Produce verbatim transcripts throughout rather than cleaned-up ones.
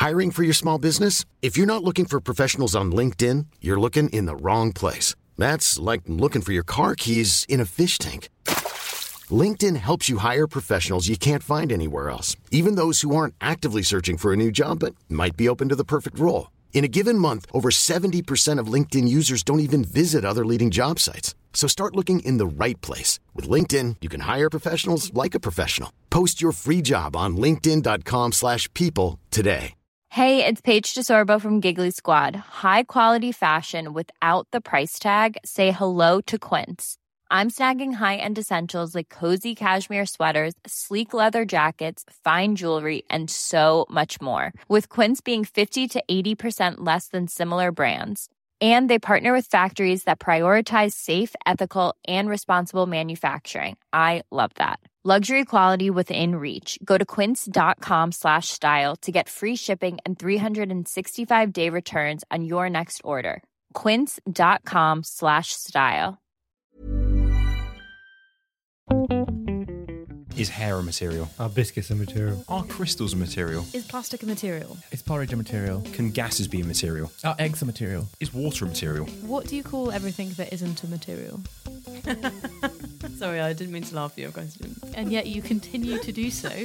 Hiring for your small business? If you're not looking for professionals on LinkedIn, you're looking in the wrong place. That's like looking for your car keys in a fish tank. LinkedIn helps you hire professionals you can't find anywhere else, even those who aren't actively searching for a new job but might be open to the perfect role. In a given month, over seventy percent of LinkedIn users don't even visit other leading job sites. So start looking in the right place. With LinkedIn, you can hire professionals like a professional. Post your free job on linkedin dot com slash people today. Hey, it's Paige DeSorbo from Giggly Squad. High quality fashion without the price tag. Say hello to Quince. I'm snagging high-end essentials like cozy cashmere sweaters, sleek leather jackets, fine jewelry, and so much more. With Quince being fifty to eighty percent less than similar brands. And they partner with factories that prioritize safe, ethical, and responsible manufacturing. I love that. Luxury quality within reach. Go to quince.com slash style to get free shipping and three sixty-five day returns on your next order. Quince.com slash style. Is hair a material? Are biscuits a material? Are crystals a material? Is plastic a material? Is porridge a material? Can gases be a material? Are eggs a material? Is water a material? What do you call everything that isn't a material? Sorry, I didn't mean to laugh at your question. And yet you continue to do so.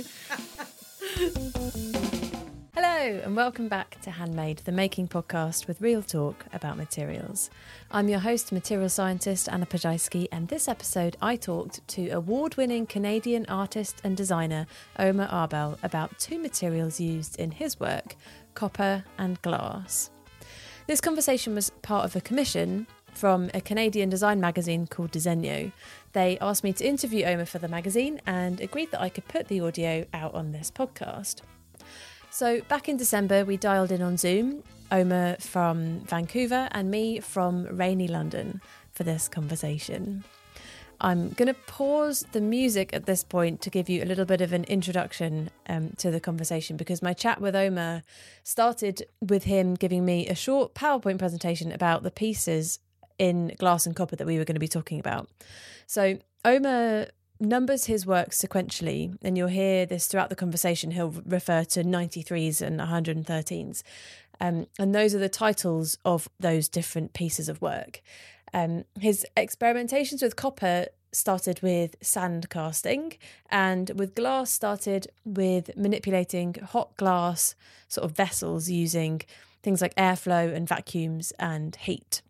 Hello, and welcome back to Handmade, the making podcast with real talk about materials. I'm your host, material scientist Anna Pajajski, and this episode I talked to award-winning Canadian artist and designer Omer Arbel about two materials used in his work, copper and glass. This conversation was part of a commission from a Canadian design magazine called Disenyo. They asked me to interview Omer for the magazine and agreed that I could put the audio out on this podcast. So back in December, we dialed in on Zoom, Omer from Vancouver and me from rainy London for this conversation. I'm going to pause the music at this point to give you a little bit of an introduction um, to the conversation, because my chat with Omer started with him giving me a short PowerPoint presentation about the pieces in glass and copper that we were going to be talking about. So Omer numbers his work sequentially, and you'll hear this throughout the conversation. He'll refer to ninety-threes and one hundred thirteens. Um, and those are the titles of those different pieces of work. Um, his experimentations with copper started with sand casting, and with glass started with manipulating hot glass sort of vessels using things like airflow and vacuums and heat.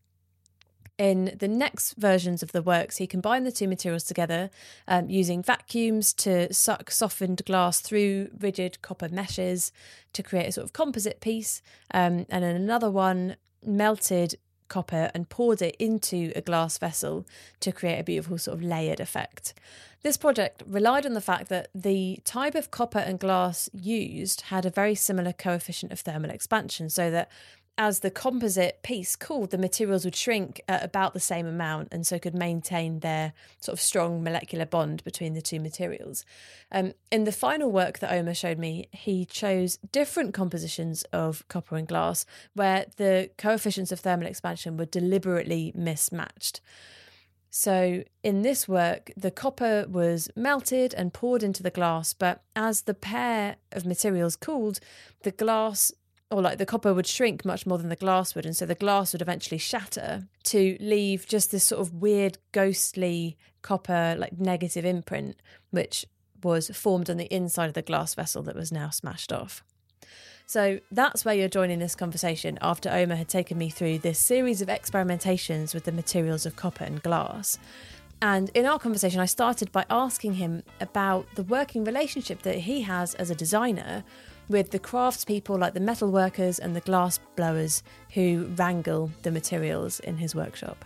In the next versions of the works, he combined the two materials together um, using vacuums to suck softened glass through rigid copper meshes to create a sort of composite piece. Um, and then another one melted copper and poured it into a glass vessel to create a beautiful sort of layered effect. This project relied on the fact that the type of copper and glass used had a very similar coefficient of thermal expansion, so that as the composite piece cooled, the materials would shrink at about the same amount, and so could maintain their sort of strong molecular bond between the two materials. Um, in the final work that Omer showed me, he chose different compositions of copper and glass where the coefficients of thermal expansion were deliberately mismatched. So in this work, the copper was melted and poured into the glass, but as the pair of materials cooled, the glass or like the copper would shrink much more than the glass would, and so the glass would eventually shatter to leave just this sort of weird, ghostly copper, like negative imprint, which was formed on the inside of the glass vessel that was now smashed off. So that's where you're joining this conversation after Omer had taken me through this series of experimentations with the materials of copper and glass. And in our conversation, I started by asking him about the working relationship that he has as a designer with the craftspeople like the metal workers and the glass blowers who wrangle the materials in his workshop.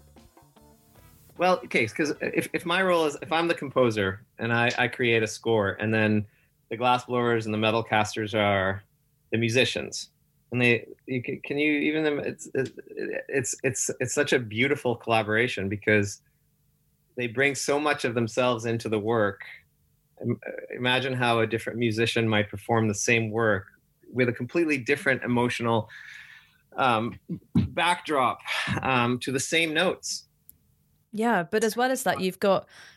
Well, okay, because if, if my role is, if I'm the composer and I, I create a score, and then the glass blowers and the metal casters are the musicians, and they, you can, can you even them? It's it's it's it's such a beautiful collaboration because they bring so much of themselves into the work. Imagine how a different musician might perform the same work with a completely different emotional um, backdrop um, to the same notes. Yeah, but as well as that, you've got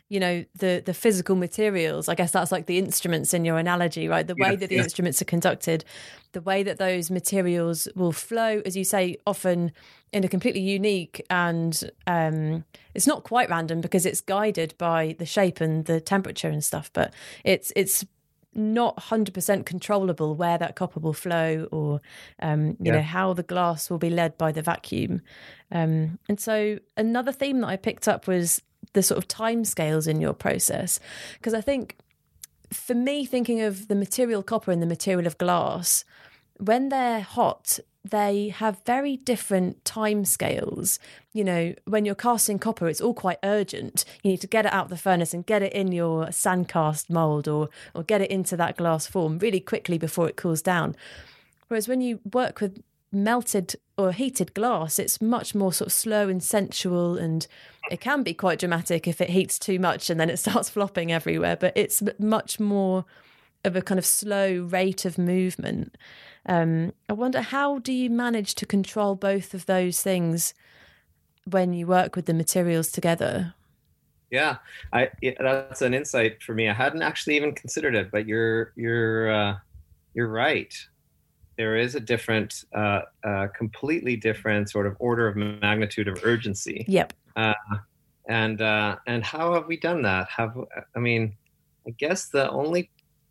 you know, the the physical materials, I guess that's like the instruments in your analogy, right? The way Yeah, that the yeah. instruments are conducted, the way that those materials will flow, as you say, often in a completely unique and um, it's not quite random because it's guided by the shape and the temperature and stuff, but it's it's not one hundred percent controllable where that copper will flow or, um, you Yeah. know, how the glass will be led by the vacuum. Um, and so another theme that I picked up was the sort of timescales in your process. Because I think for me, thinking of the material copper and the material of glass, when they're hot, they have very different timescales. You know, when you're casting copper, it's all quite urgent. You need to get it out of the furnace and get it in your sandcast mould or or get it into that glass form really quickly before it cools down. Whereas when you work with melted or heated glass, it's much more sort of slow and sensual, and it can be quite dramatic if it heats too much and then it starts flopping everywhere. But it's much more of a kind of slow rate of movement. Um, I wonder, how do you manage to control both of those things when you work with the materials together? Yeah, I yeah, that's an insight for me. I hadn't actually even considered it, but you're you're uh, you're right. There is a different, uh, uh, completely different sort of order of magnitude of urgency. Yep. Uh, and uh, and how have we done that? Have I mean, I guess the only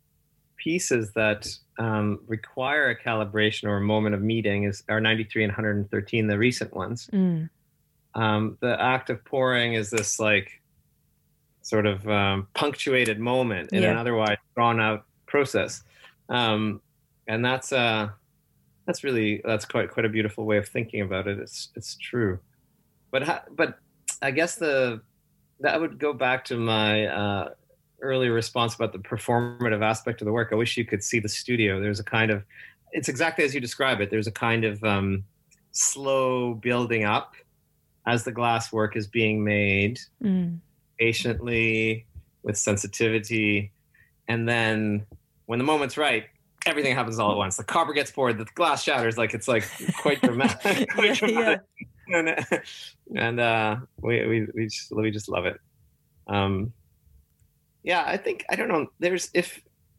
pieces that um, require a calibration or a moment of meeting is are ninety-three and one hundred thirteen, the recent ones. Mm. Um, the act of pouring is this like sort of um, punctuated moment in Yeah. an otherwise drawn out process. Um, and that's uh, that's really, that's quite, quite a beautiful way of thinking about it. It's, it's true. But, ha- but I guess the, that would go back to my, uh, earlier response about the performative aspect of the work. I wish you could see the studio. There's a kind of, it's exactly as you describe it. There's a kind of um, slow building up as the glass work is being made, Mm. patiently, with sensitivity. And then when the moment's right, everything happens all at once. The copper gets poured, the glass shatters, like it's like quite dramatic. quite Yeah, dramatic. And, and uh, we, we, we, just, we just love it. Um, Yeah, I think, I don't know, there's, if,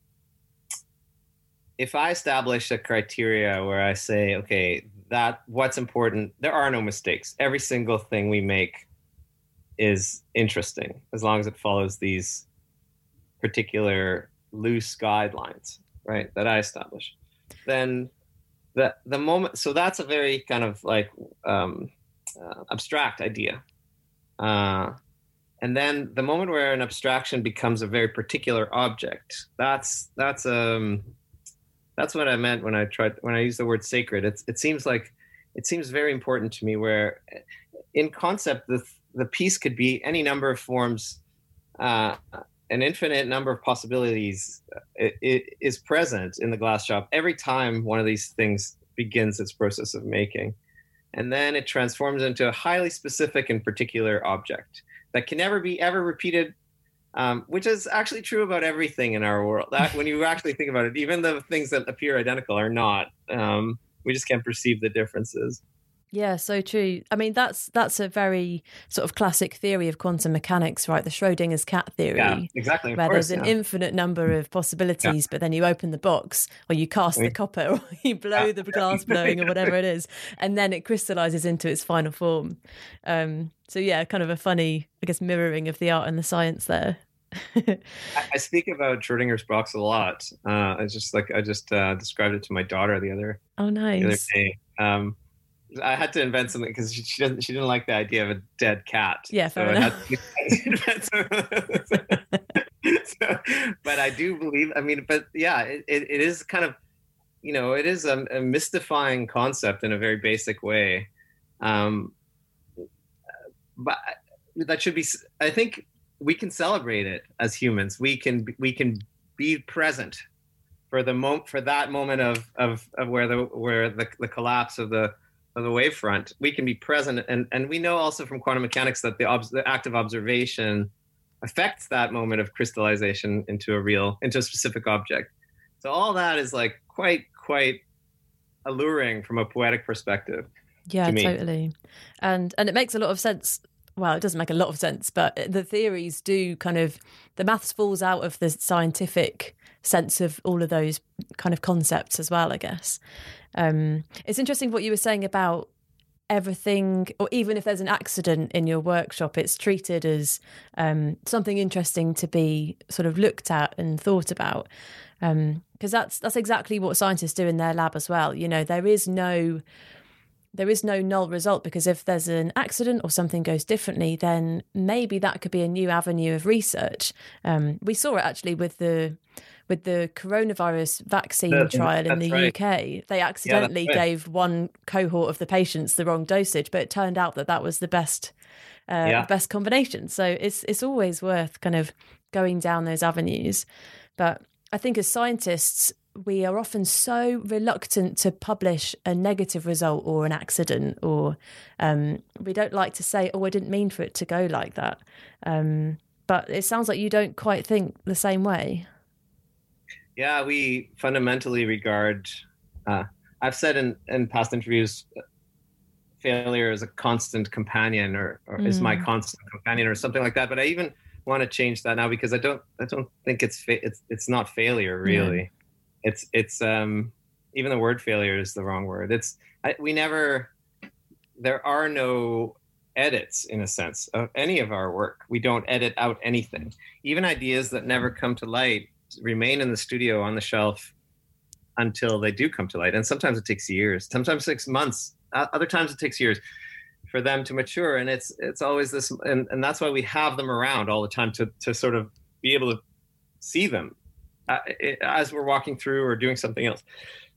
if I establish a criteria where I say, okay, that what's important, there are no mistakes. Every single thing we make is interesting as long as it follows these particular loose guidelines, right, that I establish. Then the, the moment, so that's a very kind of like um, uh, abstract idea. Uh, And then the moment where an abstraction becomes a very particular object, that's that's um that's what I meant when I tried when I used the word sacred. It's it seems like it seems very important to me. Where in concept, the the piece could be any number of forms, uh, an infinite number of possibilities. It, it is present in the glass shop every time one of these things begins its process of making, and then it transforms into a highly specific and particular object that can never be ever repeated, um, which is actually true about everything in our world. That when you actually think about it, even the things that appear identical are not. Um, we just can't perceive the differences. Yeah, so true. I mean, that's that's a very sort of classic theory of quantum mechanics, right? The Schrodinger's cat theory. Yeah, exactly. Of where course, there's an yeah. infinite number of possibilities, Yeah. but then you open the box or you cast the copper or you blow Yeah. the glass blowing or whatever it is, and then it crystallizes into its final form. Um, so yeah, kind of a funny, I guess, mirroring of the art and the science there. I, I speak about Schrodinger's box a lot. Uh, I just like I just uh, described it to my daughter the other Oh, the other nice. day. Um, I had to invent something because she, she doesn't she didn't like the idea of a dead cat. Yeah, fair I enough. had to invent some- so, but I do believe. I mean, but yeah, it, it, it is kind of, you know, it is a, a mystifying concept in a very basic way. Um, but that should be. I think we can celebrate it as humans. We can we can be present for the moment for that moment of of, of where the where the, the collapse of the of the wavefront. We can be present, and and we know also from quantum mechanics that the, ob- the act of observation affects that moment of crystallization into a real into a specific object. So all that is like quite quite alluring from a poetic perspective. Yeah, to me. totally. And and it makes a lot of sense well, it doesn't make a lot of sense, but the theories do kind of, the maths falls out of the scientific sense of all of those kind of concepts as well, I guess. Um, it's interesting what you were saying about everything, or even if there's an accident in your workshop, it's treated as um, something interesting to be sort of looked at and thought about. Um, because that's that's exactly what scientists do in their lab as well. You know, there is no there is no null result, because if there's an accident or something goes differently, then maybe that could be a new avenue of research. Um, we saw it actually with the with the coronavirus vaccine That- trial in that's the right. U K. They accidentally right. gave one cohort of the patients the wrong dosage, but it turned out that that was the best uh, Yeah. the best combination. So it's it's always worth kind of going down those avenues. But I think as scientists, we are often so reluctant to publish a negative result or an accident, or um, we don't like to say, oh, I didn't mean for it to go like that. Um, but it sounds like you don't quite think the same way. Yeah, we fundamentally regard, uh, I've said in, in past interviews, uh, failure is a constant companion, or, or is my constant companion, or something like that. But I even want to change that now, because I don't, I don't think it's, fa- it's, it's not failure really. Yeah. It's, it's, um, even the word failure is the wrong word. It's, I, we never, there are no edits in a sense of any of our work. We don't edit out anything. Even ideas that never come to light remain in the studio on the shelf until they do come to light. And sometimes it takes years, sometimes six months, uh, other times it takes years for them to mature. And it's it's always this, and, and that's why we have them around all the time, to to sort of be able to see them uh, it, as we're walking through or doing something else.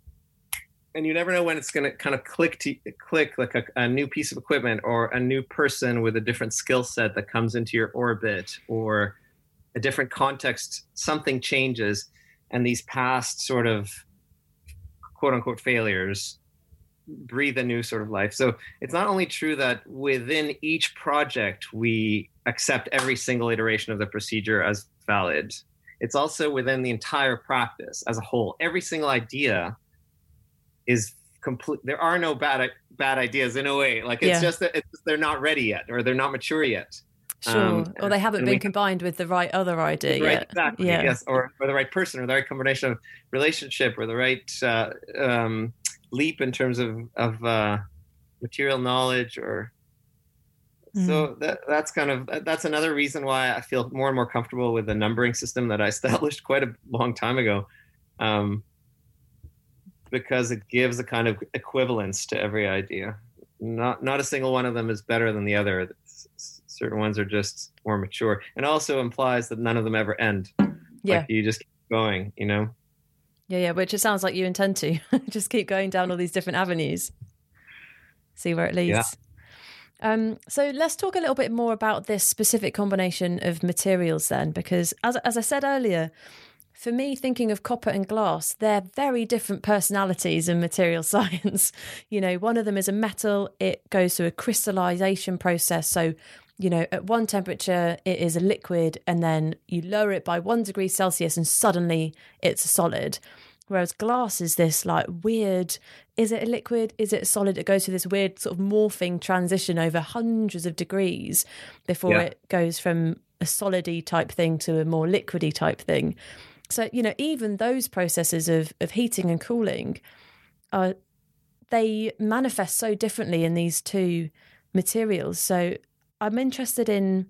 And you never know when it's going to kind of click to click like a, a new piece of equipment, or a new person with a different skill set that comes into your orbit, or a different context. Something changes, and these past sort of quote unquote failures breathe a new sort of life. So it's not only true that within each project we accept every single iteration of the procedure as valid, it's also within the entire practice as a whole. Every single idea is complete. There are no bad bad ideas in a way. Like it's Yeah. just that it's, they're not ready yet, or they're not mature yet. Sure. Um, or they haven't and been we- combined with the right other idea Right, yet. exactly. Yeah. Yes, or, or the right person, or the right combination of relationship, or the right uh, um, leap in terms of of uh, material knowledge, or so that that's kind of that's another reason why I feel more and more comfortable with the numbering system that I established quite a long time ago, um, because it gives a kind of equivalence to every idea. Not not a single one of them is better than the other. It's, certain ones are just more mature, and also implies that none of them ever end. Yeah. Like you just keep going, you know? Yeah, yeah, which it sounds like you intend to. Just keep going down all these different avenues. See where it leads. Yeah. Um, so let's talk a little bit more about this specific combination of materials then, because as as I said earlier, for me, thinking of copper and glass, they're very different personalities in material science. You know, one of them is a metal, it goes through a crystallization process. So, you know, at one temperature, it is a liquid, and then you lower it by one degree Celsius and suddenly it's a solid. Whereas glass is this like weird, is it a liquid? Is it a solid? It goes through this weird sort of morphing transition over hundreds of degrees before Yeah. it goes from a solidy type thing to a more liquidy type thing. So, you know, even those processes of, of heating and cooling, uh, they manifest so differently in these two materials. So I'm interested in,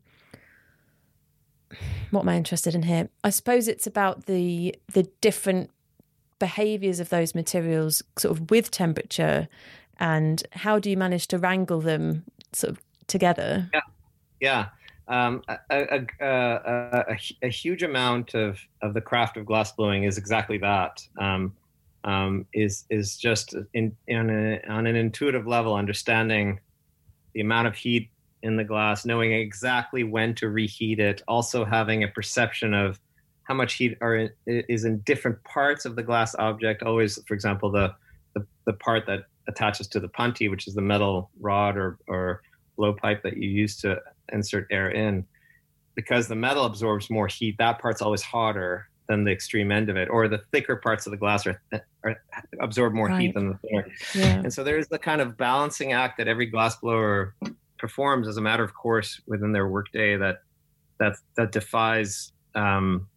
what am I interested in here? I suppose it's about the the different behaviours of those materials sort of with temperature, and how do you manage to wrangle them sort of together? Yeah. Yeah. Um, a, a, a, a, a, a huge amount of, of the craft of glass blowing is exactly that. Um, um, is is just in, in a, on an intuitive level, understanding the amount of heat in the glass, knowing exactly when to reheat it, also having a perception of how much heat are in, is in different parts of the glass object. Always, for example, the, the, the part that attaches to the punty, which is the metal rod or, or blowpipe that you use to insert air in, because the metal absorbs more heat, that part's always hotter than the extreme end of it, or the thicker parts of the glass are, are absorb more Right. heat than the thinner. Yeah. And so there's the kind of balancing act that every glassblower performs as a matter of course within their workday that that that defies. Um,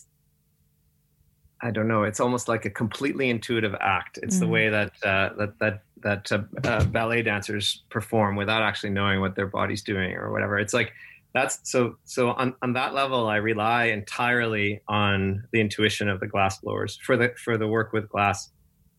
I don't know. It's almost like a completely intuitive act. It's mm. the way that uh, that that that uh, uh, ballet dancers perform without actually knowing what their body's doing or whatever. It's like that's so so on, on that level. I rely entirely on the intuition of the glass blowers for the for the work with glass.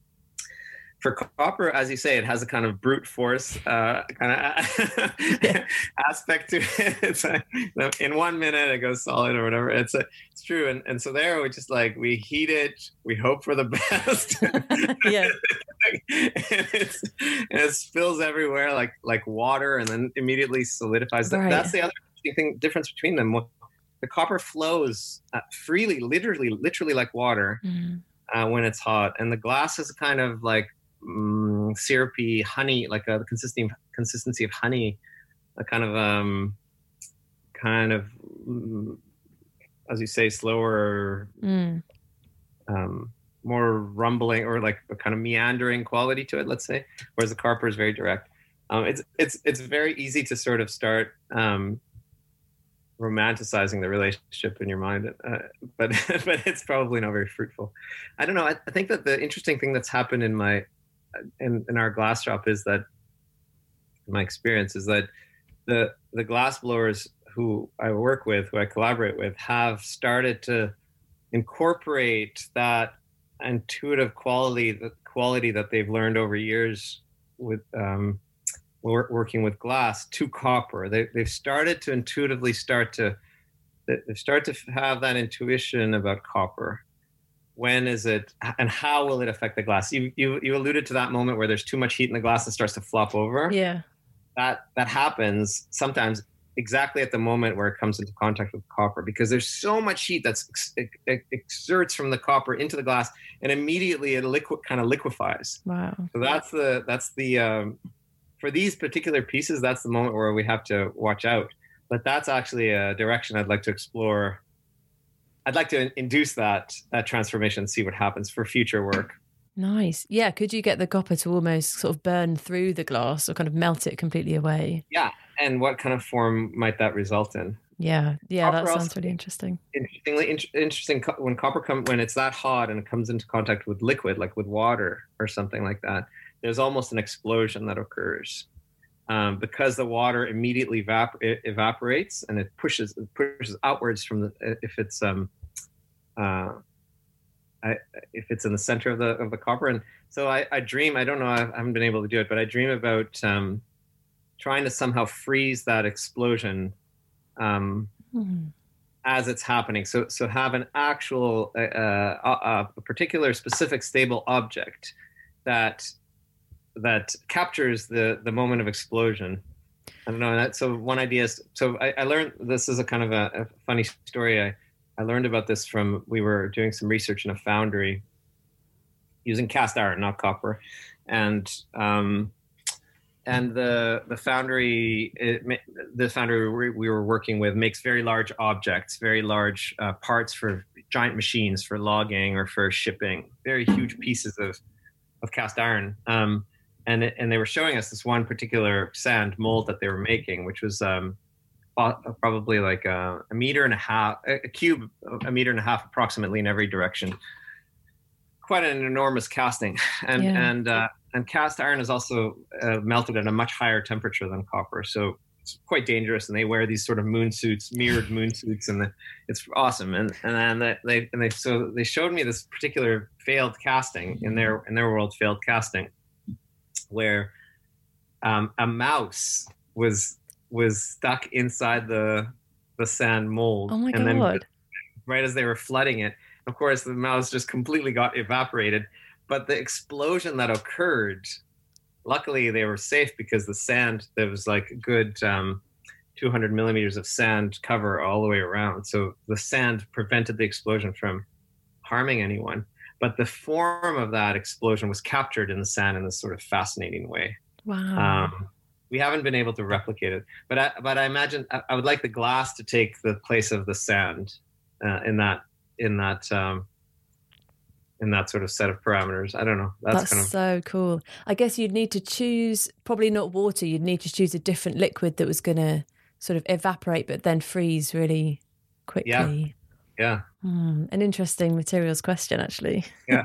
For copper, as you say, it has a kind of brute force uh, kind of aspect to it. It's like, in one minute it goes solid or whatever. It's a, it's true, and and so there we just like we heat it, we hope for the best. Yeah, and, it's, and it spills everywhere like like water, and then immediately solidifies. Right. That's the other thing difference between them. The copper flows uh, freely, literally, literally like water mm. uh, when it's hot, and the glass is kind of like. Um, syrupy honey, like a consistency consistency of honey, a kind of um, kind of um, as you say, slower, mm. um, more rumbling or like a kind of meandering quality to it. Let's say, whereas the copper is very direct. Um, it's it's it's very easy to sort of start um, romanticizing the relationship in your mind, uh, but but it's probably not very fruitful. I don't know. I, I think that the interesting thing that's happened in my In, in our glass shop is that my experience is that the the glass blowers who I work with, who I collaborate with, have started to incorporate that intuitive quality, the quality that they've learned over years with um, working with glass to copper. They, they've started to intuitively start to they start to have that intuition about copper. When is it, and how will it affect the glass? You, you you alluded to that moment where there's too much heat in the glass and starts to flop over. Yeah, that that happens sometimes exactly at the moment where it comes into contact with copper, because there's so much heat that's it, it exerts from the copper into the glass, and immediately it liquid kind of liquefies. Wow. So that's the that's the um, for these particular pieces, that's the moment where we have to watch out. But that's actually a direction I'd like to explore. I'd like to induce that that transformation and see what happens for future work. Nice. Yeah. Could you get the copper to almost sort of burn through the glass or kind of melt it completely away? Yeah. And what kind of form might that result in? Yeah. Yeah. Copper that sounds really interesting. Interestingly, in- interesting when copper comes, when it's that hot and it comes into contact with liquid, like with water or something like that, there's almost an explosion that occurs. Um, because the water immediately evap- it evaporates and it pushes it pushes outwards from the if it's um uh I, if it's in the center of the of the copper. And so I, I dream I don't know I haven't been able to do it, but I dream about um, trying to somehow freeze that explosion um, mm-hmm. as it's happening. So so have an actual uh, uh, a particular specific stable object that. that captures the the moment of explosion. I don't know. That, so one idea is, so I, I learned, this is a kind of a, a funny story. I, I learned about this from, we were doing some research in a foundry using cast iron, not copper. And, um, and the, the foundry, it, the foundry we were working with makes very large objects, very large uh, parts for giant machines, for logging or for shipping, very huge pieces of, of cast iron. Um, And it, and they were showing us this one particular sand mold that they were making, which was um, probably like a, a meter and a half, a cube, a meter and a half approximately in every direction. Quite an enormous casting, and yeah. and uh, and cast iron is also uh, melted at a much higher temperature than copper, so it's quite dangerous. And they wear these sort of moon suits, mirrored moon suits, and the, it's awesome. And and then they and they so they showed me this particular failed casting in their in their world, failed casting, where um, a mouse was was stuck inside the the sand mold. Oh my and God. Then right as they were flooding it, of course, the mouse just completely got evaporated. But the explosion that occurred, luckily they were safe because the sand, there was like a good um, two hundred millimeters of sand cover all the way around. So the sand prevented the explosion from harming anyone. But the form of that explosion was captured in the sand in this sort of fascinating way. Wow. Um, we haven't been able to replicate it. But I, but I imagine I, I would like the glass to take the place of the sand uh, in that in that um, in that sort of set of parameters. I don't know. That's, That's kind of so cool. I guess you'd need to choose, probably not water, you'd need to choose a different liquid that was going to sort of evaporate but then freeze really quickly. Yeah. Yeah. Hmm, an interesting materials question, actually. Yeah.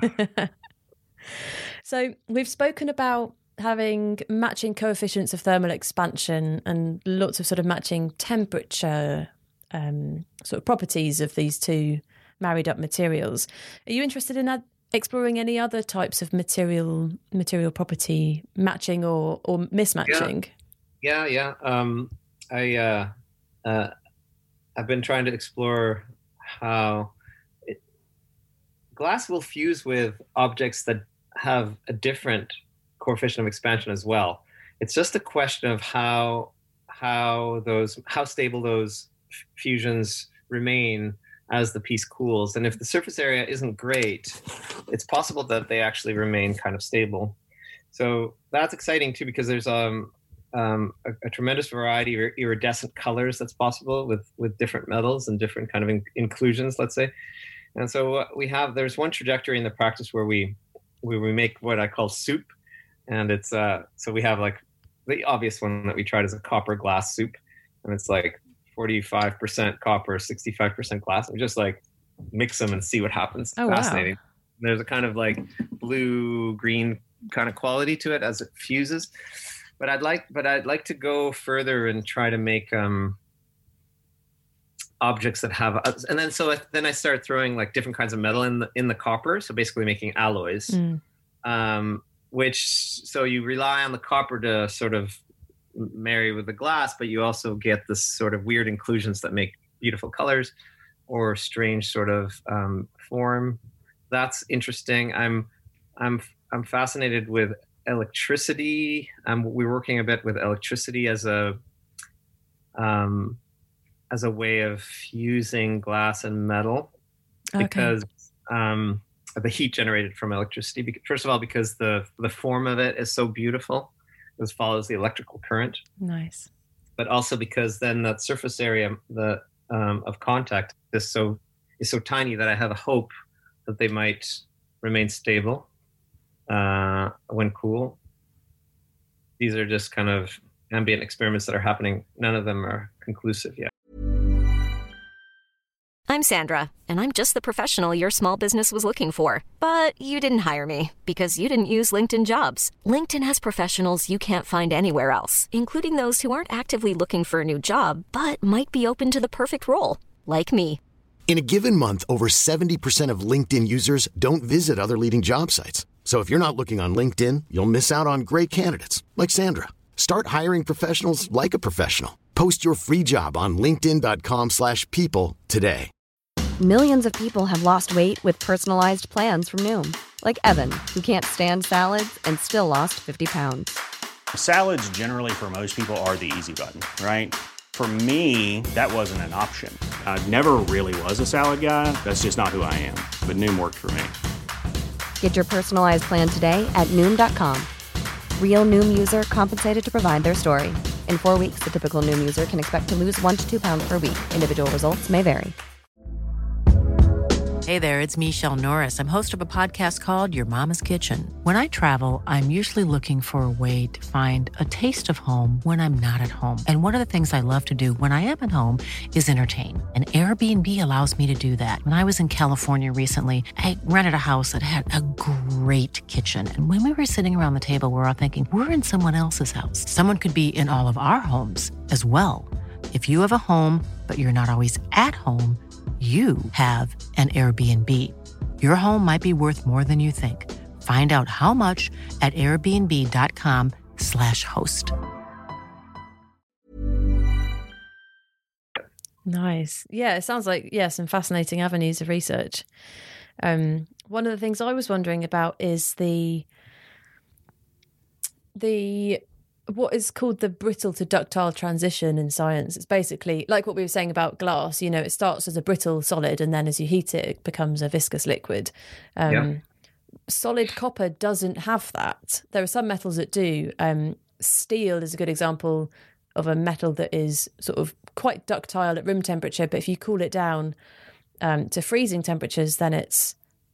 So we've spoken about having matching coefficients of thermal expansion and lots of sort of matching temperature um, sort of properties of these two married up materials. Are you interested in ad- exploring any other types of material material property matching or, or mismatching? Yeah, yeah. yeah. Um, I uh, uh, I've been trying to explore how it, glass will fuse with objects that have a different coefficient of expansion as well. It's just a question of how how those how stable those f- fusions remain as the piece cools. And if the surface area isn't great, it's possible that they actually remain kind of stable. So that's exciting too, because there's um, um, a, a tremendous variety of iridescent colors that's possible with with different metals and different kind of in- inclusions, let's say. And so uh, we have there's one trajectory in the practice where we where we make what I call soup. And it's, uh, so we have like the obvious one that we tried is a copper glass soup. And it's like forty-five percent copper, sixty-five percent glass. We just like mix them and see what happens. It's oh, fascinating. Wow. There's a kind of like blue green kind of quality to it as it fuses. But I'd like, but I'd like to go further and try to make, um, objects that have, and then, so then I started throwing like different kinds of metal in the, in the copper. So basically making alloys. Mm. Um, which, so you rely on the copper to sort of marry with the glass, but you also get this sort of weird inclusions that make beautiful colors or strange sort of um, form. That's interesting. I'm, I'm, I'm fascinated with electricity. Um, we're working a bit with electricity as a, um, as a way of fusing glass and metal, okay. because, um, the heat generated from electricity. First of all, because the the form of it is so beautiful, it follows the electrical current. Nice. But also because then that surface area the um, of contact is so is so tiny that I have a hope that they might remain stable uh, when cool. These are just kind of ambient experiments that are happening. None of them are conclusive yet. I'm Sandra, and I'm just the professional your small business was looking for. But you didn't hire me because you didn't use LinkedIn Jobs. LinkedIn has professionals you can't find anywhere else, including those who aren't actively looking for a new job, but might be open to the perfect role, like me. In a given month, over seventy percent of LinkedIn users don't visit other leading job sites. So if you're not looking on LinkedIn, you'll miss out on great candidates like Sandra. Start hiring professionals like a professional. Post your free job on linkedin dot com slash people today. Millions of people have lost weight with personalized plans from Noom. Like Evan, who can't stand salads and still lost fifty pounds. Salads generally for most people are the easy button, right? For me, that wasn't an option. I never really was a salad guy. That's just not who I am. But Noom worked for me. Get your personalized plan today at Noom dot com. Real Noom user compensated to provide their story. In four weeks, the typical Noom user can expect to lose one to two pounds per week. Individual results may vary. Hey there, it's Michelle Norris. I'm host of a podcast called Your Mama's Kitchen. When I travel, I'm usually looking for a way to find a taste of home when I'm not at home. And one of the things I love to do when I am at home is entertain. And Airbnb allows me to do that. When I was in California recently, I rented a house that had a great kitchen. And when we were sitting around the table, we were all thinking, we're in someone else's house. Someone could be in all of our homes as well. If you have a home, but you're not always at home, you have an Airbnb. Your home might be worth more than you think. Find out how much at airbnb.com slash host. Nice. Yeah, it sounds like, yeah, some fascinating avenues of research. Um, one of the things I was wondering about is the the what is called the brittle to ductile transition in science. It's basically like what we were saying about glass. You know, it starts as a brittle solid, and then as you heat it, it becomes a viscous liquid. Um, yeah. Solid copper doesn't have that. There are some metals that do. Um, steel is a good example of a metal that is sort of quite ductile at room temperature, but if you cool it down um, to freezing temperatures, then it's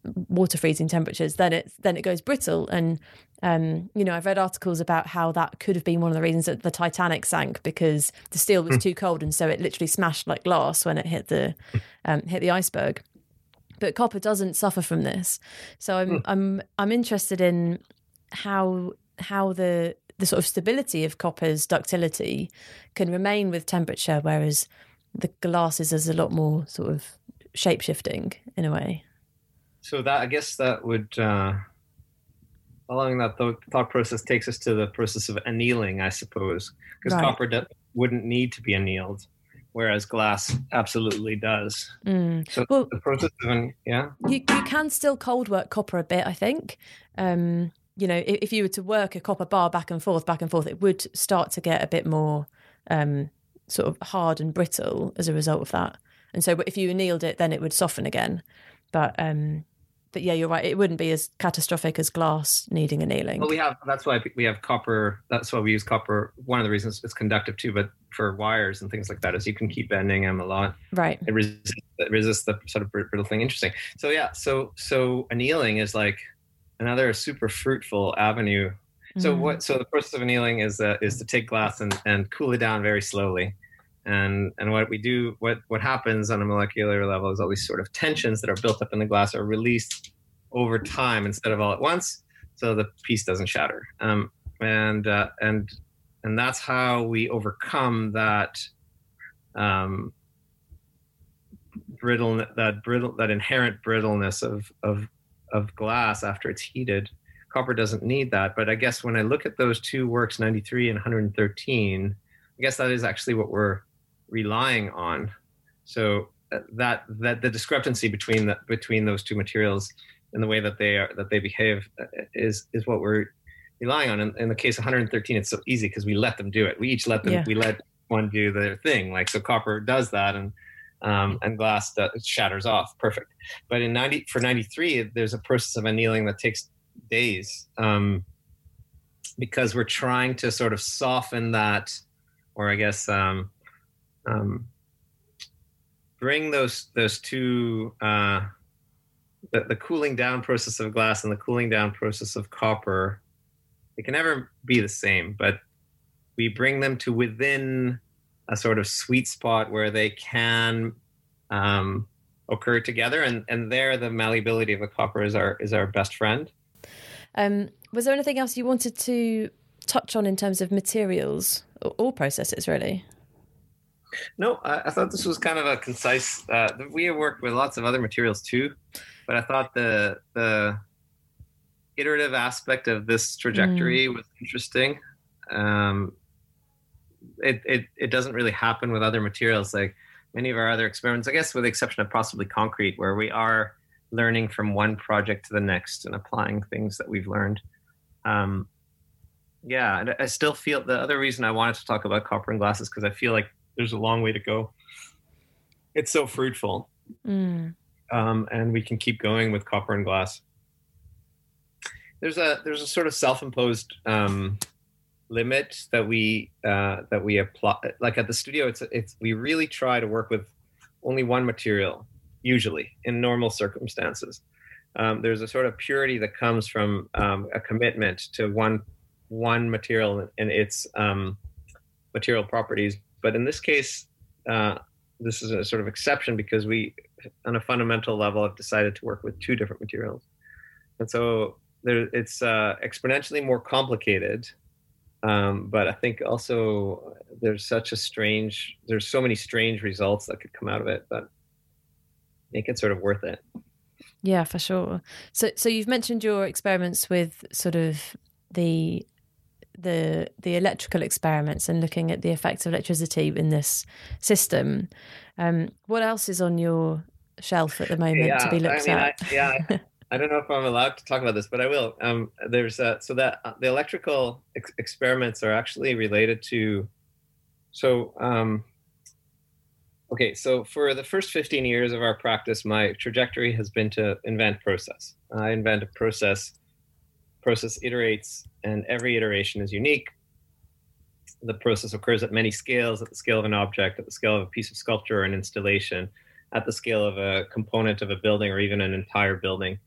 water freezing temperatures, then it then it goes brittle. And um, you know, I've read articles about how that could have been one of the reasons that the Titanic sank, because the steel was too cold, and so it literally smashed like glass when it hit the um, hit the iceberg. But copper doesn't suffer from this, so I'm mm. I'm I'm interested in how how the the sort of stability of copper's ductility can remain with temperature, whereas the glasses is a lot more sort of shape shifting in a way. So that I guess that would uh, following that th- thought process takes us to the process of annealing, I suppose, because right. copper d- wouldn't need to be annealed, whereas glass absolutely does. Mm. So well, the process of an, yeah, you you can still cold work copper a bit, I think. Um, you know, if, if you were to work a copper bar back and forth, back and forth, it would start to get a bit more um, sort of hard and brittle as a result of that. And so if you annealed it, then it would soften again. But um, but yeah, you're right. It wouldn't be as catastrophic as glass needing annealing. Well, we have that's why we have copper. That's why we use copper. One of the reasons it's conductive too, but for wires and things like that, is you can keep bending them a lot. Right. It resists, it resists the sort of brittle thing. Interesting. So yeah. So so annealing is like another super fruitful avenue. So mm. what? So the process of annealing is uh, is to take glass and, and cool it down very slowly. And and what we do, what, what happens on a molecular level is all these sort of tensions that are built up in the glass are released over time instead of all at once, so the piece doesn't shatter. Um, and uh, and and that's how we overcome that um, brittle, that brittle, that inherent brittleness of of of glass after it's heated. Copper doesn't need that. But I guess when I look at those two works, ninety-three and one hundred thirteen, I guess that is actually what we're relying on. So that that the discrepancy between the, between those two materials and the way that they are that they behave is is what we're relying on. In, in the case of one hundred thirteen, it's so easy because we let them do it. We each let them. Yeah. We let one do their thing. Like so, copper does that, and um, and glass does, it shatters off. Perfect. But in ninety for ninety-three, there's a process of annealing that takes days um, because we're trying to sort of soften that, or I guess. Um, Um, bring those those two uh, the, the cooling down process of glass and the cooling down process of copper. They can never be the same, but we bring them to within a sort of sweet spot where they can um, occur together, and and there the malleability of the copper is our is our best friend. Um, was there anything else you wanted to touch on in terms of materials or, or processes, really? No, I, I thought this was kind of a concise. Uh, we have worked with lots of other materials too, but I thought the the iterative aspect of this trajectory mm. was interesting. Um, it, it it doesn't really happen with other materials like many of our other experiments, I guess, with the exception of possibly concrete, where we are learning from one project to the next and applying things that we've learned. Um, yeah, and I still feel the other reason I wanted to talk about copper and glass is because I feel like there's a long way to go. It's so fruitful. Mm. Um, and we can keep going with copper and glass. There's a there's a sort of self-imposed um, limit that we uh, that we apply. Like at the studio, it's it's we really try to work with only one material, usually in normal circumstances. Um, there's a sort of purity that comes from um, a commitment to one one material and its um, material properties. But in this case, uh, this is a sort of exception because we, on a fundamental level, have decided to work with two different materials. And so there, it's uh, exponentially more complicated. Um, but I think also there's such a strange, there's so many strange results that could come out of it that make it sort of worth it. Yeah, for sure. So, so you've mentioned your experiments with sort of the the the electrical experiments and looking at the effects of electricity in this system. Um, what else is on your shelf at the moment yeah, to be looked I mean, at? I, yeah, I, I don't know if I'm allowed to talk about this, but I will. Um, there's uh, so that uh, the electrical ex- experiments are actually related to. So um, okay, so for the first fifteen years of our practice, my trajectory has been to invent process. I invent a process. Process iterates, and every iteration is unique. The process occurs at many scales, at the scale of an object, at the scale of a piece of sculpture or an installation, at the scale of a component of a building or even an entire building.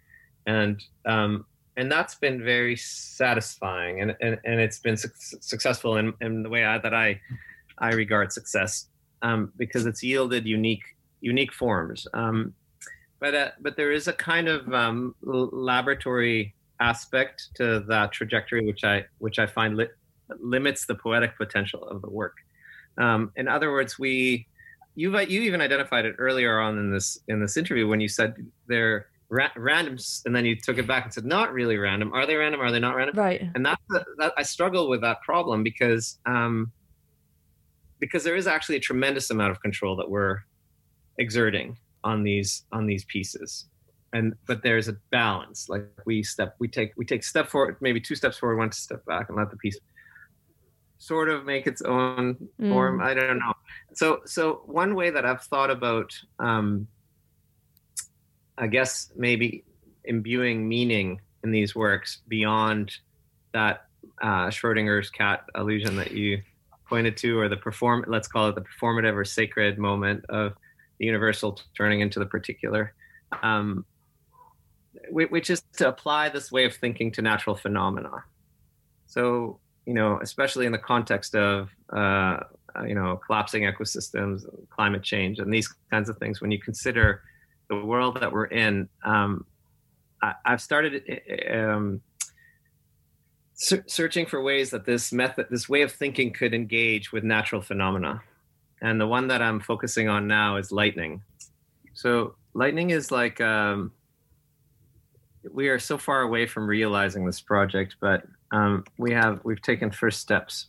and um, and that's been very satisfying, and and, and it's been su- successful in, in the way I, that I I regard success, um, because it's yielded unique unique forms. Um, but uh, but there is a kind of um, laboratory aspect to that trajectory, which I which I find li- limits the poetic potential of the work. Um, in other words, we you you even identified it earlier on in this in this interview when you said they're ra- random, and then you took it back and said not really random. Are they random? Are they not random? Right. And that's the, that I struggle with that problem because um, because there is actually a tremendous amount of control that we're exerting on these on these pieces. And but there's a balance. Like we step, we take, we take step forward, maybe two steps forward, one step back, and let the piece sort of make its own mm. form. I don't know. So, so one way that I've thought about, um, I guess maybe imbuing meaning in these works beyond that uh, Schrodinger's cat illusion that you pointed to, or the perform, let's call it the performative or sacred moment of the universal turning into the particular. Um, which is to apply this way of thinking to natural phenomena. So, you know, especially in the context of, uh, you know, collapsing ecosystems, climate change, and these kinds of things, when you consider the world that we're in, um, I, I've started um, ser- searching for ways that this method, this way of thinking could engage with natural phenomena. And the one that I'm focusing on now is lightning. So lightning is like... Um, we are so far away from realizing this project, but um, we have we've taken first steps,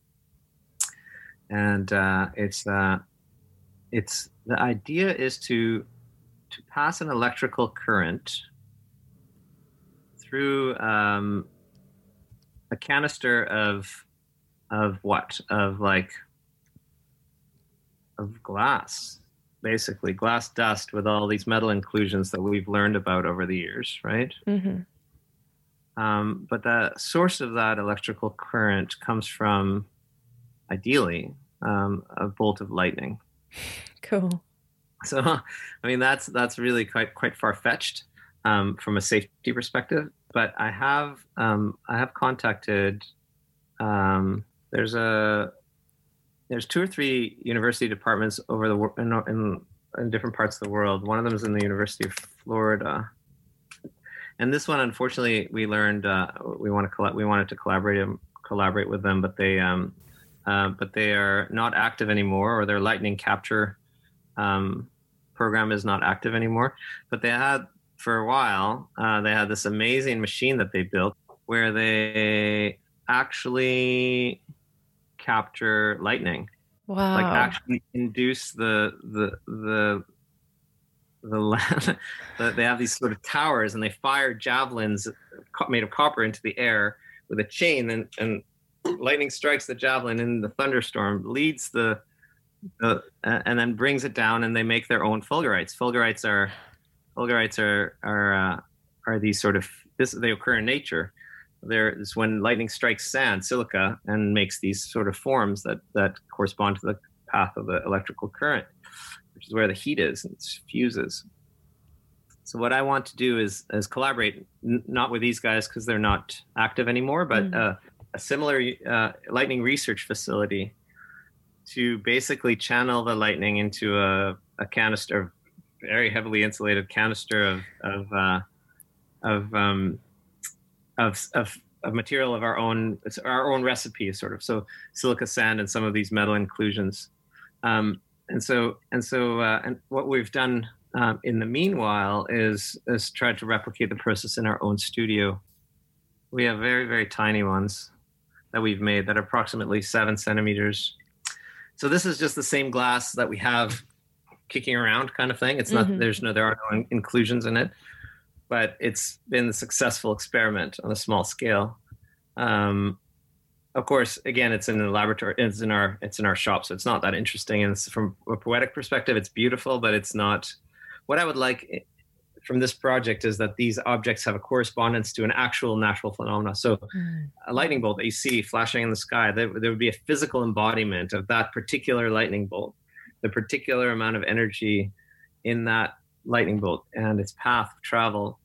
and uh, it's uh, it's the idea is to to pass an electrical current through um, a canister of of what of like of glass. Basically glass dust with all these metal inclusions that we've learned about over the years, right? Mm-hmm. Um, but the source of that electrical current comes from, ideally, um, a bolt of lightning. Cool. So, I mean, that's that's really quite quite far fetched um, from a safety perspective. But I have um, I have contacted. Um, there's a There's two or three university departments over the in, in in different parts of the world. One of them is in the University of Florida, and this one, unfortunately, we learned uh, we want to coll- we wanted to collaborate collaborate with them, but they um, uh, but they are not active anymore, or their lightning capture um, program is not active anymore. But they had for a while uh, they had this amazing machine that they built where they actually capture lightning. Wow. Like actually induce the the the the, the they have these sort of towers, and they fire javelins made of copper into the air with a chain, and, and lightning strikes the javelin, and the thunderstorm leads the, the uh, and then brings it down, and they make their own fulgurites. Fulgurites are fulgurites are are uh, are these sort of this they occur in nature. There is when lightning strikes sand, silica, and makes these sort of forms that, that correspond to the path of the electrical current, which is where the heat is, and it fuses. So what I want to do is, is collaborate, n- not with these guys because they're not active anymore, but mm-hmm. uh, a similar uh, lightning research facility to basically channel the lightning into a, a canister, very heavily insulated canister of of uh, of um, Of, of of material of our own, it's our own recipe, sort of. So silica sand and some of these metal inclusions, um, and so and so uh, and what we've done um, in the meanwhile is is tried to replicate the process in our own studio. We have very very tiny ones that we've made that are approximately seven centimeters. So this is just the same glass that we have kicking around, kind of thing. It's not mm-hmm. there's no there are no inclusions in it. But it's been a successful experiment on a small scale. Um, of course, again, it's in the laboratory. It's in our it's in our shop, so it's not that interesting. And it's, from a poetic perspective, it's beautiful, but it's not. What I would like from this project is that these objects have a correspondence to an actual natural phenomena. So, mm. a lightning bolt that you see flashing in the sky, there, there would be a physical embodiment of that particular lightning bolt, the particular amount of energy in that lightning bolt and its path of travel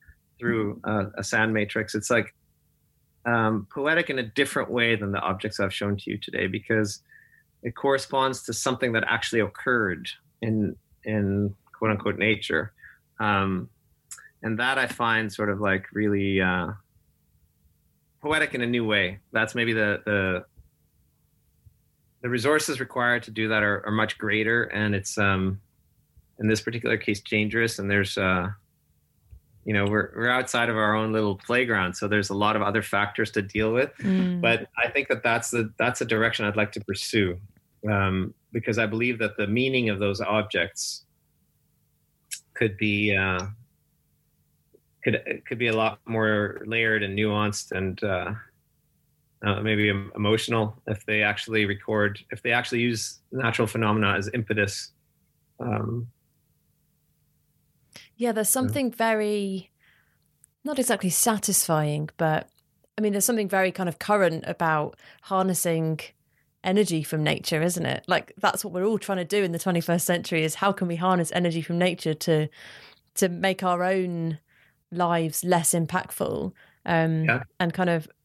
through uh, a sand matrix, it's like um, poetic in a different way than the objects I've shown to you today, because it corresponds to something that actually occurred in in quote unquote nature, um, and that I find sort of like really uh, poetic in a new way. That's maybe the the the resources required to do that are, are much greater, and it's um, in this particular case dangerous. And there's uh, you know we're we're outside of our own little playground, so there's a lot of other factors to deal with. Mm. But I think that that's the that's a direction I'd like to pursue, um, because I believe that the meaning of those objects could be uh, could could be a lot more layered and nuanced and uh, uh, maybe emotional if they actually record, if they actually use natural phenomena as impetus. Um, yeah, there's something yeah. very, not exactly satisfying, but I mean, there's something very kind of current about harnessing energy from nature, isn't it? Like that's what we're all trying to do in the twenty-first century, is how can we harness energy from nature to to make our own lives less impactful. Um, yeah. And kind of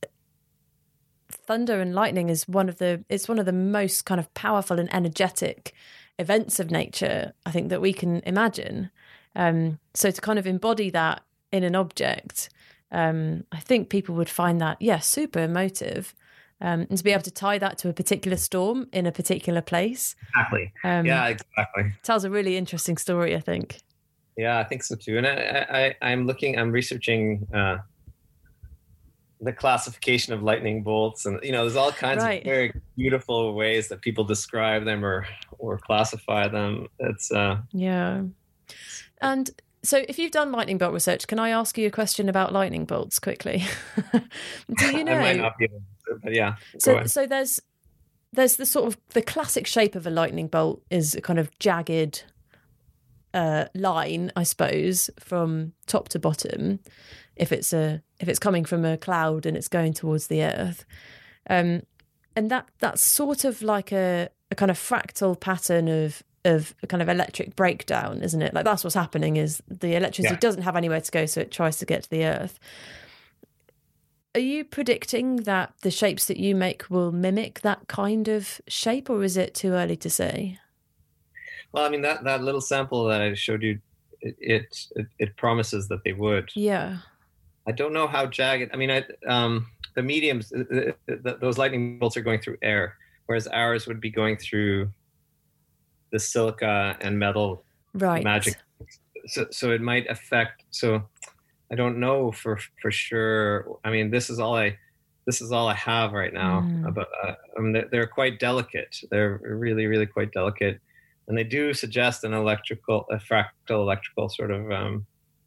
thunder and lightning is one of the it's one of the most kind of powerful and energetic events of nature, I think, that we can imagine. Um, so to kind of embody that in an object, um, I think people would find that, yeah, super emotive. Um, and to be able to tie that to a particular storm in a particular place. Exactly. Um, yeah, exactly. Tells a really interesting story, I think. Yeah, I think so too. And I, I, I'm looking, I'm researching uh, the classification of lightning bolts, and you know, there's all kinds right. of very beautiful ways that people describe them or or classify them. It's uh, yeah. And so, if you've done lightning bolt research, can I ask you a question about lightning bolts quickly? Do you know? I might not be able to, but yeah. So, so there's there's the sort of the classic shape of a lightning bolt is a kind of jagged uh, line, I suppose, from top to bottom. If it's a if it's coming from a cloud and it's going towards the earth, um, and that that's sort of like a, a kind of fractal pattern of of a kind of electric breakdown, isn't it? Like that's what's happening, is the electricity yeah. doesn't have anywhere to go, so it tries to get to the earth. Are you predicting that the shapes that you make will mimic that kind of shape, or is it too early to say? Well, I mean, that, that little sample that I showed you, it, it it it promises that they would. Yeah. I don't know how jagged. I mean, I, um, the mediums, the, the, those lightning bolts are going through air, whereas ours would be going through the silica and metal right. magic. So, so it might affect. So, I don't know for for sure. I mean, this is all I, this is all I have right now. Mm. About, uh, I mean, they're, they're quite delicate. They're really, really quite delicate, and they do suggest an electrical, a fractal electrical sort of. Um,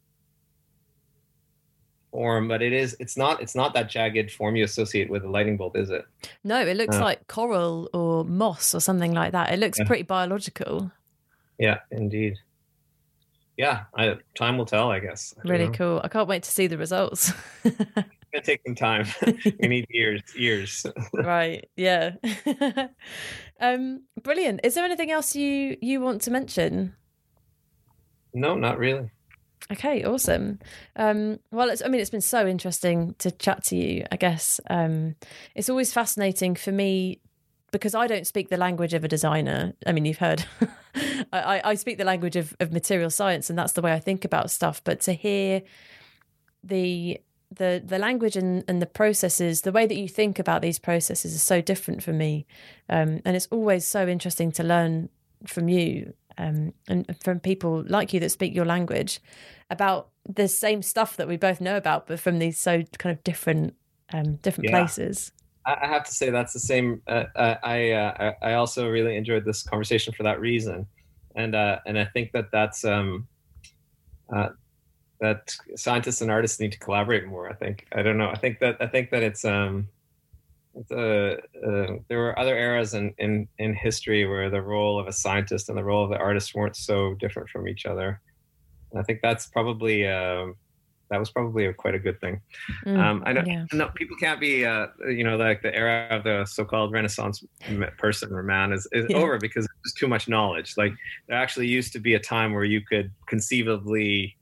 form, but it is it's not it's not that jagged form you associate with a lightning bolt, is it? No, it looks uh, like coral or moss or something like that. It looks yeah. pretty biological. Yeah, indeed. Yeah, I, time will tell, I guess. I really cool. I can't wait to see the results. It's gonna take some time. We need years, years. Right. Yeah. um, brilliant. Is there anything else you you want to mention? No, not really. Okay, awesome. Um, well, it's, I mean, it's been so interesting to chat to you, I guess. Um, it's always fascinating for me because I don't speak the language of a designer. I mean, you've heard, I, I speak the language of, of material science, and that's the way I think about stuff. But to hear the the the language and, and the processes, the way that you think about these processes is so different for me. Um, and it's always so interesting to learn from you. Um, and from people like you that speak your language about the same stuff that we both know about, but from these so kind of different, um, different yeah. places. I have to say that's the same. Uh, I uh, I also really enjoyed this conversation for that reason, and uh, and I think that that's um, uh, that scientists and artists need to collaborate more. I think I don't know. I think that I think that it's um. The, uh, there were other eras in, in, in history where the role of a scientist and the role of the artist weren't so different from each other. And I think that's probably uh, that was probably a, quite a good thing. Mm, um, I know, yeah. I know people can't be, uh, you know, like the era of the so-called Renaissance person or man is, is yeah. over because there's too much knowledge. Like there actually used to be a time where you could conceivably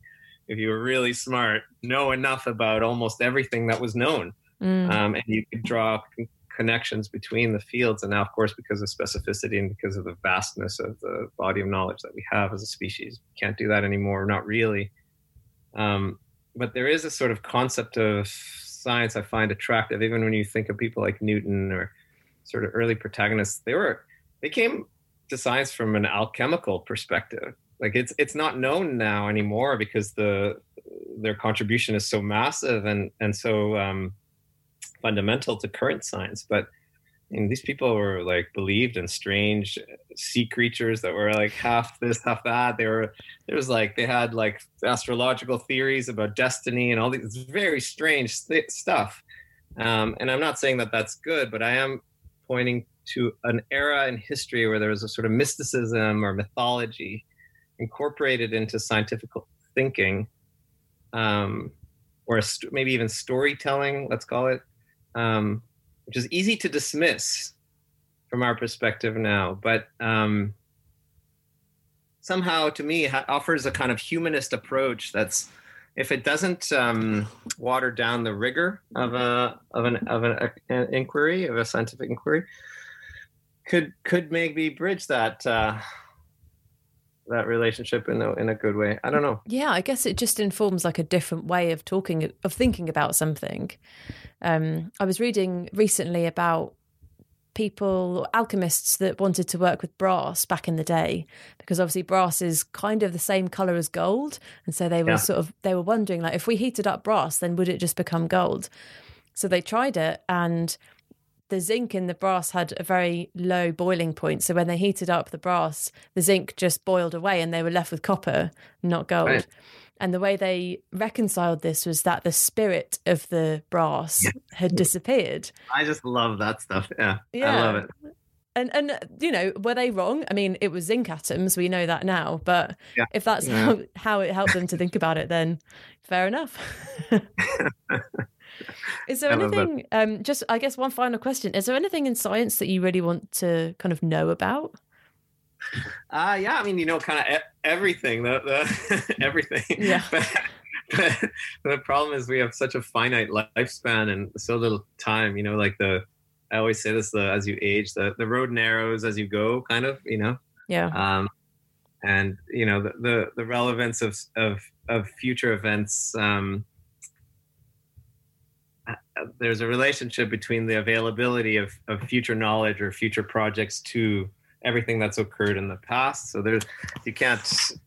if you were really smart, know enough about almost everything that was known. Mm. Um, and you could draw con- connections between the fields. And now, of course, because of specificity and because of the vastness of the body of knowledge that we have as a species, we can't do that anymore, not really. Um, but there is a sort of concept of science I find attractive, even when you think of people like Newton or sort of early protagonists. They were, they came to science from an alchemical perspective. Like it's it's not known now anymore because the their contribution is so massive and and so um, fundamental to current science. But I mean, these people were like believed in strange sea creatures that were like half this, half that. They were there was like they had like astrological theories about destiny and all these very strange st- stuff. Um, and I'm not saying that that's good, but I am pointing to an era in history where there was a sort of mysticism or mythology incorporated into scientific thinking, um, or a st- maybe even storytelling, let's call it, um, which is easy to dismiss from our perspective now, but um, somehow to me ha- offers a kind of humanist approach that's, if it doesn't um, water down the rigor of a of an of an, an inquiry, of a scientific inquiry, could could maybe bridge that uh, that relationship in a in a good way. I don't know. Yeah, I guess it just informs like a different way of talking, of thinking about something. Um, I was reading recently about people, alchemists that wanted to work with brass back in the day, because obviously brass is kind of the same color as gold, and so they were Yeah. sort of they were wondering, like, if we heated up brass, then would it just become gold? So they tried it, and the zinc in the brass had a very low boiling point. So when they heated up the brass, the zinc just boiled away and they were left with copper, not gold. Right. And the way they reconciled this was that the spirit of the brass Yeah. had disappeared. I just love that stuff. Yeah, Yeah. I love it. And, and you know, were they wrong? I mean, it was zinc atoms. We know that now. But Yeah. if that's Yeah. how, how it helped them to think about it, then fair enough. Is there I love that. anything, um, just, I guess one final question, is there anything in science that you really want to kind of know about? Uh, yeah, I mean, you know, kind of e- everything, the, the everything. Yeah. But, but the problem is we have such a finite lifespan and so little time, you know, like the, I always say this, the, as you age, the, the road narrows as you go, kind of, you know? Yeah. Um, and, you know, the, the, the relevance of, of, of future events, um, there's a relationship between the availability of, of future knowledge or future projects to everything that's occurred in the past. So there's, you can't,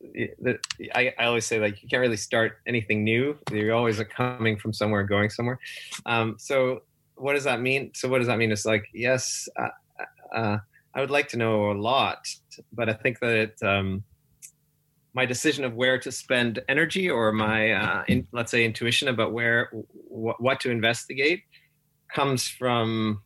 I, I always say, like, you can't really start anything new. You're always coming from somewhere and going somewhere. Um, so what does that mean? So what does that mean? It's like, yes, uh, uh, I would like to know a lot, but I think that it, um, my decision of where to spend energy, or my, uh, in, let's say, intuition about where, wh- what to investigate, comes from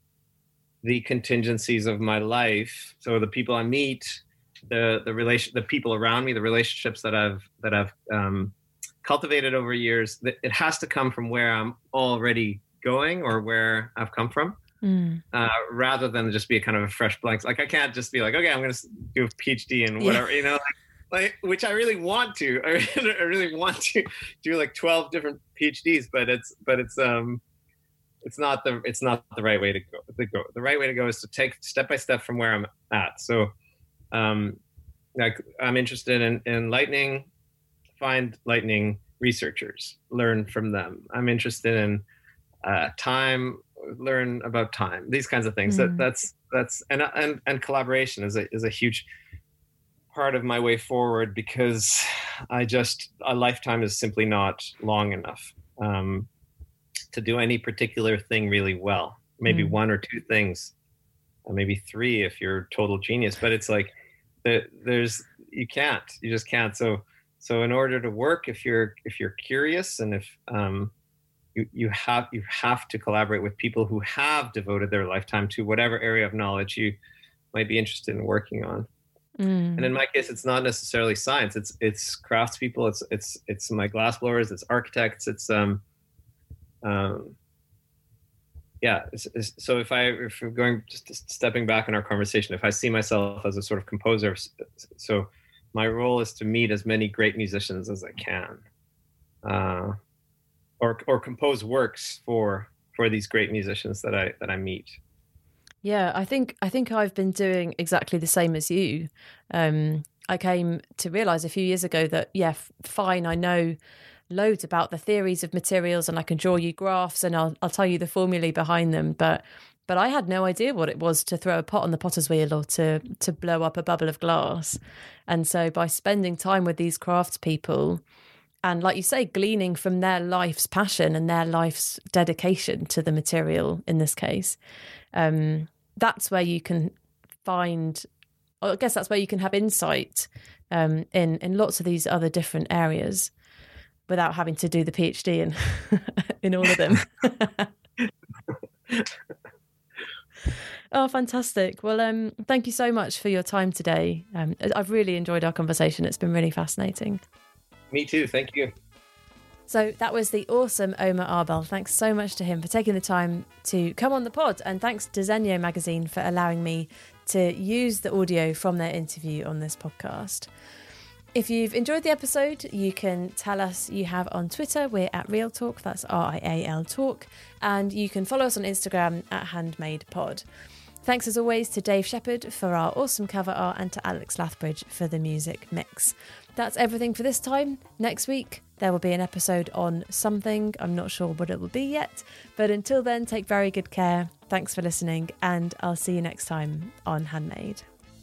the contingencies of my life. So the people I meet, the the relation, the people around me, the relationships that I've that I've um, cultivated over years. It has to come from where I'm already going or where I've come from. Mm. Uh, rather than just be a kind of a fresh blank. Like I can't just be like, okay, I'm going to do a PhD in whatever, yeah. you know. Like, Like, which I really want to. I really, I really want to do like twelve different PhDs, but it's but it's um it's not the it's not the right way to go. The, go. the right way to go is to take step by step from where I'm at. So, um, like I'm interested in, in lightning. Find lightning researchers, learn from them. I'm interested in uh, time. Learn about time. These kinds of things. Mm. That that's that's and and and collaboration is a is a huge part of my way forward, because I just a lifetime is simply not long enough um, to do any particular thing really well. Maybe mm. one or two things, or maybe three if you're a total genius. But it's like the, there's you can't, you just can't. So so in order to work, if you're if you're curious and if um, you you have you have to collaborate with people who have devoted their lifetime to whatever area of knowledge you might be interested in working on. Mm. And in my case, it's not necessarily science. It's it's craftspeople. It's it's it's my glassblowers. It's architects. It's um, um, yeah. It's, it's, so if I if we're going just stepping back in our conversation, if I see myself as a sort of composer, so my role is to meet as many great musicians as I can, uh, or or compose works for for these great musicians that I that I meet. Yeah, I think I think I've been doing exactly the same as you. Um, I came to realise a few years ago that, yeah, f- fine, I know loads about the theories of materials and I can draw you graphs and I'll I'll tell you the formulae behind them, but but I had no idea what it was to throw a pot on the potter's wheel or to to blow up a bubble of glass. And so by spending time with these craftspeople and, like you say, gleaning from their life's passion and their life's dedication to the material in this case, um, that's where you can find, I guess that's where you can have insight um, in, in lots of these other different areas without having to do the PhD in, in all of them. Oh, fantastic. Well, um, thank you so much for your time today. Um, I've really enjoyed our conversation. It's been really fascinating. Me too. Thank you. So that was the awesome Omar Arbel. Thanks so much to him for taking the time to come on the pod. And thanks to Zenio Magazine for allowing me to use the audio from their interview on this podcast. If you've enjoyed the episode, you can tell us you have on Twitter. We're at Real Talk. That's R I A L Talk. And you can follow us on Instagram at Handmade Pod. Thanks as always to Dave Shepherd for our awesome cover art and to Alex Lathbridge for the music mix. That's everything for this time. Next week, there will be an episode on something. I'm not sure what it will be yet. But until then, take very good care. Thanks for listening. And I'll see you next time on Handmade.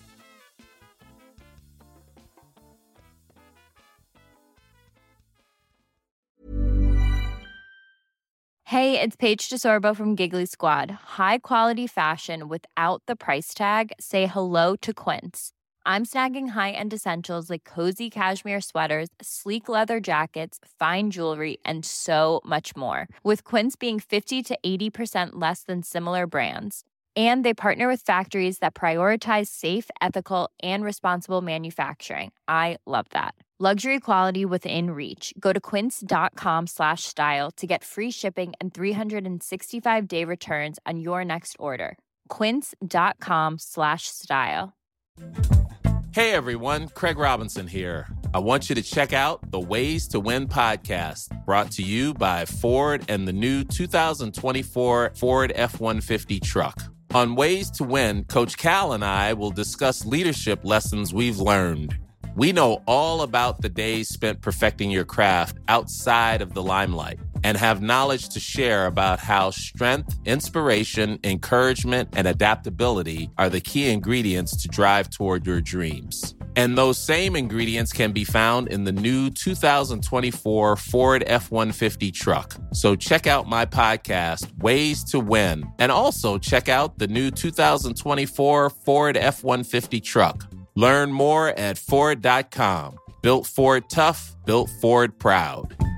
Hey, it's Paige DeSorbo from Giggly Squad. High quality fashion without the price tag. Say hello to Quince. I'm snagging high-end essentials like cozy cashmere sweaters, sleek leather jackets, fine jewelry, and so much more. With Quince being fifty to eighty percent less than similar brands. And they partner with factories that prioritize safe, ethical, and responsible manufacturing. I love that. Luxury quality within reach. Go to quince.com slash style to get free shipping and three sixty-five day returns on your next order. Quince.com slash style. Hey everyone, Craig Robinson here. I want you to check out the Ways to Win podcast, brought to you by Ford and the new two thousand twenty-four Ford F one fifty truck. On Ways to Win, Coach Cal and I will discuss leadership lessons we've learned. We know all about the days spent perfecting your craft outside of the limelight and have knowledge to share about how strength, inspiration, encouragement, and adaptability are the key ingredients to drive toward your dreams. And those same ingredients can be found in the new two thousand twenty-four Ford F one fifty truck. So check out my podcast, Ways to Win, and also check out the new two thousand twenty-four Ford F one fifty truck. Learn more at Ford dot com. Built Ford tough, built Ford proud.